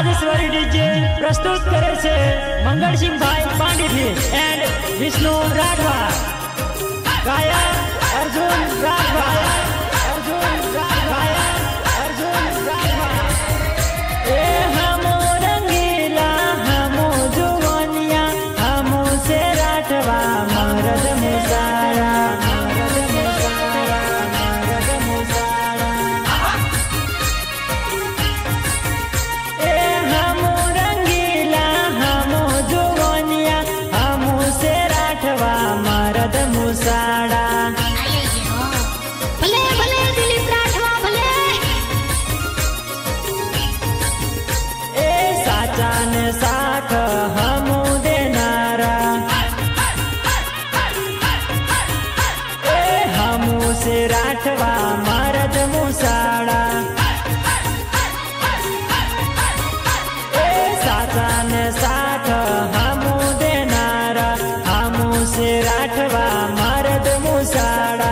Rajeshwari DJ प्रस्तुत करे छे मंगल सिंह भाई पांडेजी एंड विष्णु राठवा। गायक अर्जुन राठवा। ए हमो रंगीला हमो जुवनिया हमो से राठवा मरद मुसारा। भले भले दिलीप राठवा भले। ए साचा ने साथ हमू देनारा। ए हमू से राठवा मरद मुसाड़ा। ए साचा ने साथ हमू देनारा हमू से राठवा मरद मुसाड़ा।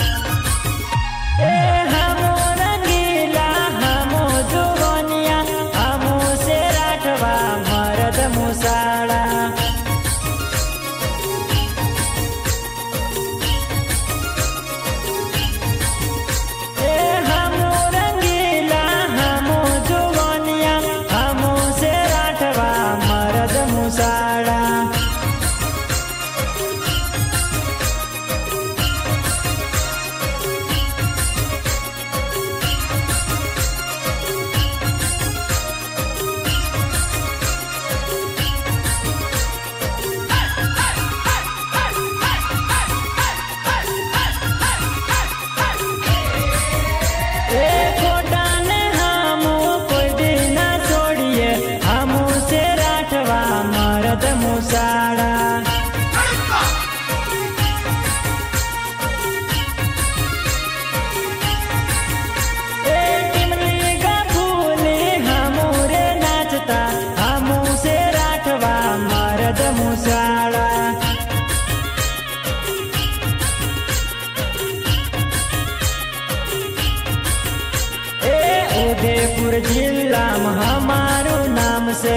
उदयपुर जिला में हमारू नाम से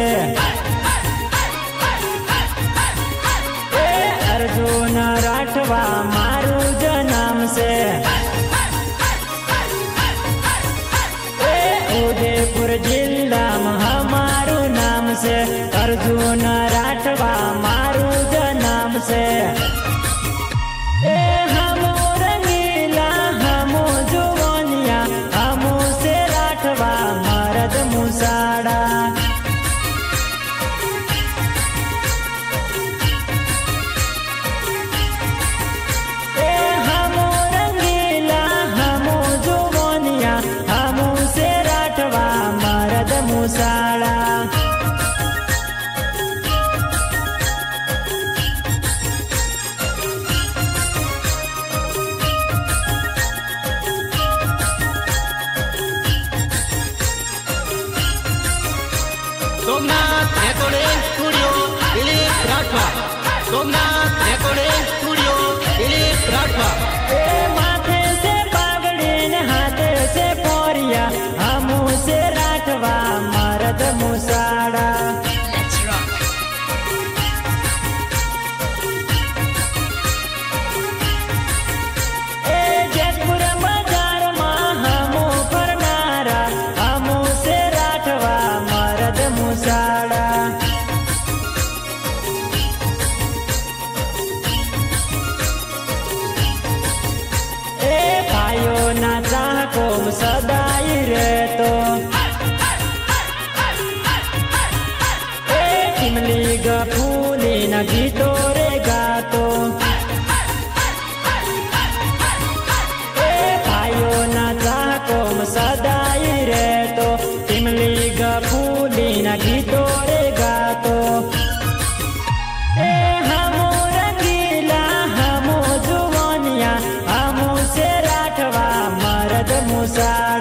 ए अर्जुन राठवा मारू जनाम से। ए उदयपुर जिला में हमारू नाम से अर्जुन राठवा मारू जनाम से। मुसाड़ा ए हमो रंगीला हमो जुवनिया हमो से राठवा मरद मुसाड़ा। Somnath recording studio Dilip Rathwa. Somnath recording studio Dilip Rathwa. ए माथे से पागड़ी ने हाथे से पोरिया हमू से राठवा मरद मुसाड़ा। ए जयपुर बाजार में हमू फरनारा हमू से राठवा मरद मुसाड़ा। ए भाइयो ना चाह को सदाई रे तो ए इमली ग फूली न गीतो रे गातो। ए भाइयो ना चाह को सदाई रे तो इमली ग फूली न गीतो रे गातो। ए हमो रंगीला हमो जुवनिया हमो से राठवा मरद मुसाड़ा।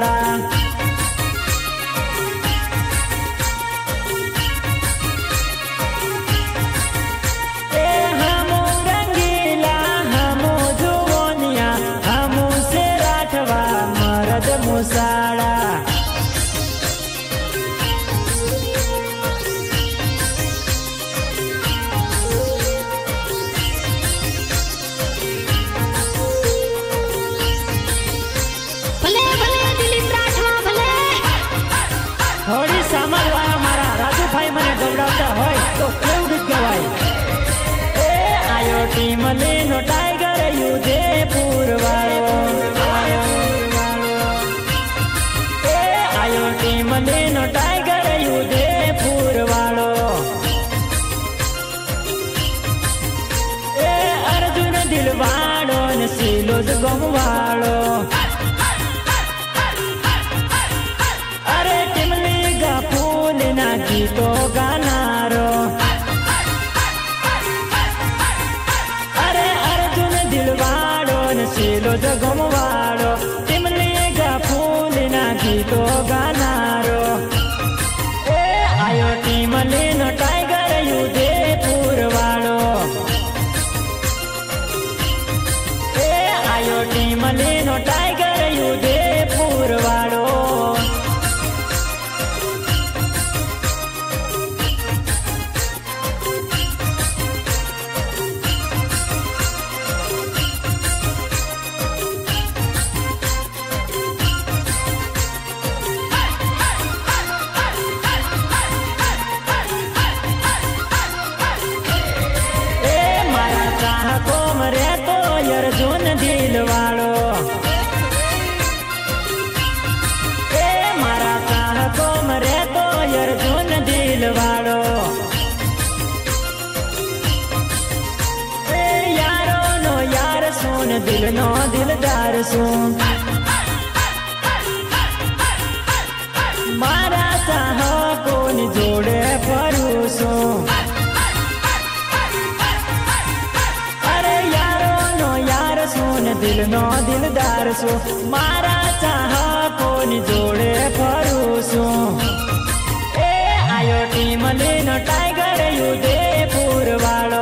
गमवाड़ो। अरे टिमली गा फूल ना गीतो गानारो। अरे अर्जुन दिलवाड़ो न सीलो गमवाड़ो। टिमली गा फूल ना गीतो गानारो। ए आयो टिमली नो टाइगर उदयपुर वाड़ो। ए आयो टिमली नो टाइगर उदयपुर वाड़ो। अर्जुन दिलवाड़ो। ए मारा कहको मरे तो अर्जुन दिलवाड़ो। ए यारो नो यार सुन दिल नो दिलदार सुन। मारा चाहको नि जोड़े परूसो। दिल नो दिलदार सो मारा चाह कोन जोड़े फरूसो। ए आयो टिमली नो टाइगर उदयपुर वाड़ो।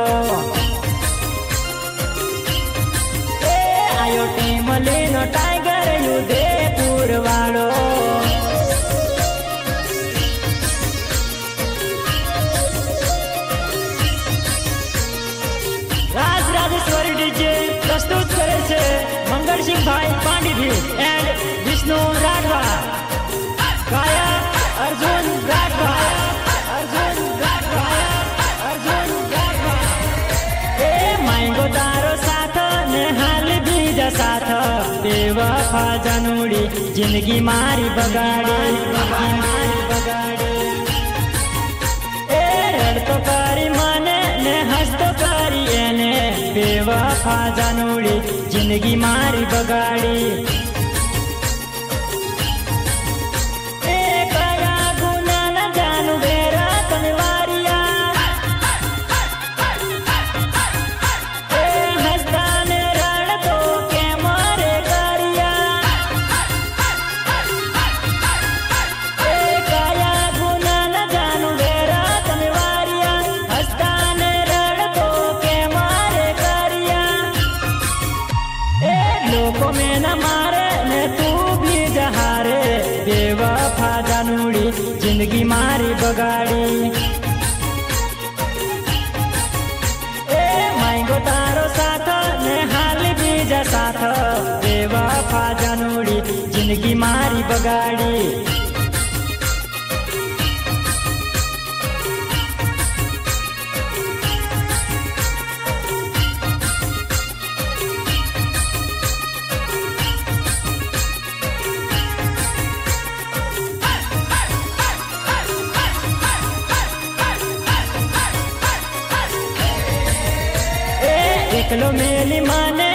ए आयो टिमली नो टाइगर उदयपुर वाड़ो। राजराजेश्वरी डीजे प्रस्तुत करे छे मंगल सिंह भाई पांडे एंड विष्णु राठवा। गायक अर्जुन राठवा। अर्जुन राठवा। अर्जुन राठवा। ए मांगो तारो साथ ने हाल बीजा साथ। बेवफा जानूड़ी जिंदगी मारी बगाड़ी। मारी बगाड़ी। ए रड़तो करी माने ने हंसतो करी एने। बेवफा जानूड़ी जिंदगी मारी बगाड़ी। ए कया गुना न जानू बेरा तनवारिया। ए हंसता ने रण तो के मारे करिया। ए कया गुना न जानू बेरा तनवारिया। हंसता ने रण तो के मारे करिया। ए लोको में न मारे ने तू भी जहारे। बेवफा जानूड़ी जिंदगी मारी बगाड़ी। ए मांगो तारो साथ ने हाल बीजा साथ। बेवफा जानूड़ी जिंदगी मारी बगाड़ी। एकलो मेली माने